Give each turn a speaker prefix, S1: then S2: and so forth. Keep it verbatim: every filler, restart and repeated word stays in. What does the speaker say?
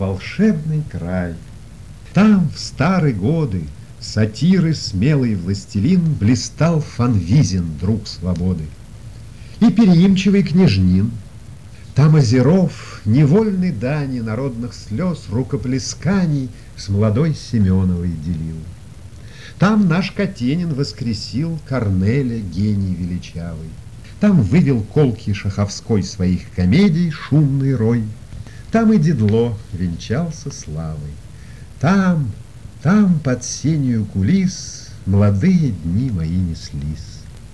S1: волшебный край. Там в старые годы сатиры смелый властелин блистал Фанвизин, друг свободы, и переимчивый Княжнин. Там Озеров невольной дани народных слез рукоплесканий с молодой Семеновой делил. Там наш Катенин воскресил Корнеля, гений величавый. Там вывел колкий Шаховской своих комедий шумный рой. Там и Дидло венчался славой. Там, там под сенью кулис молодые дни мои неслись.